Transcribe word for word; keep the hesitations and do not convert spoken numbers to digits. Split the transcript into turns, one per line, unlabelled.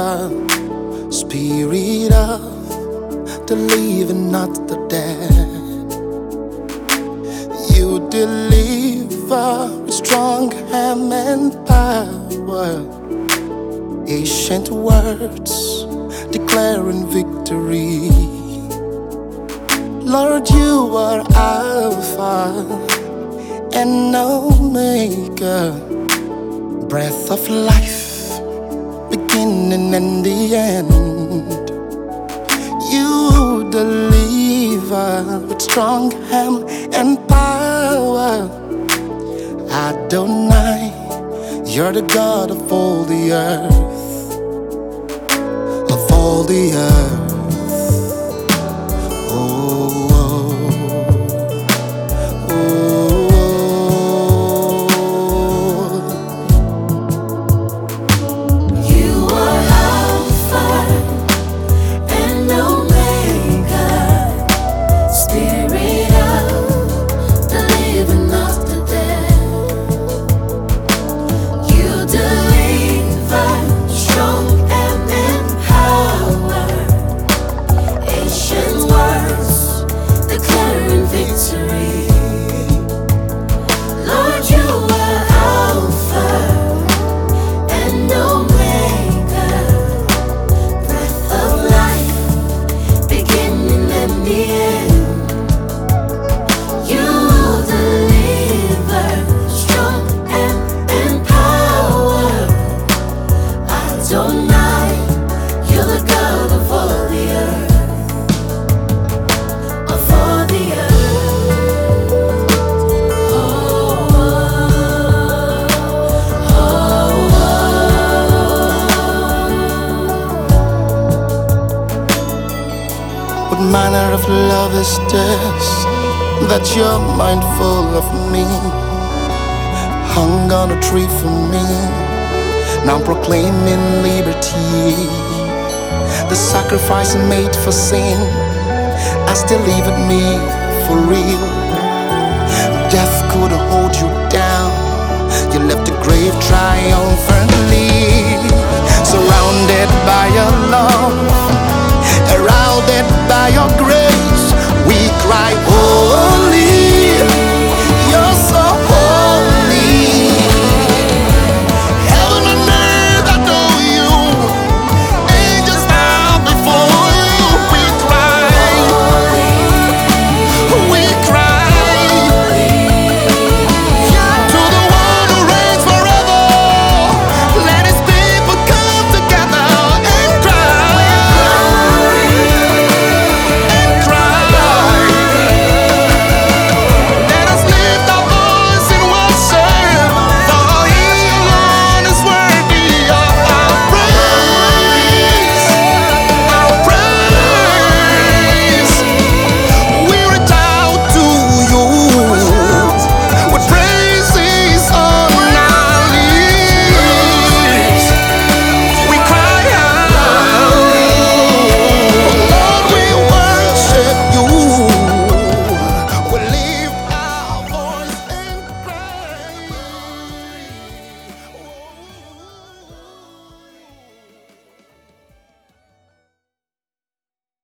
Spirit of the living, not the dead. You deliver with strong hand and power. Ancient words declaring victory. Lord, you are Alpha and Omega, breath of life, beginning and the end. You deliver with strong hand and power. Adonai, you're the God of all the earth, of all the earth. What manner of love is this, that you're mindful of me, hung on a tree for me, now I'm proclaiming liberty. The sacrifice made for sin has delivered me for real. Death couldn't hold you down, you left the grave triumphant.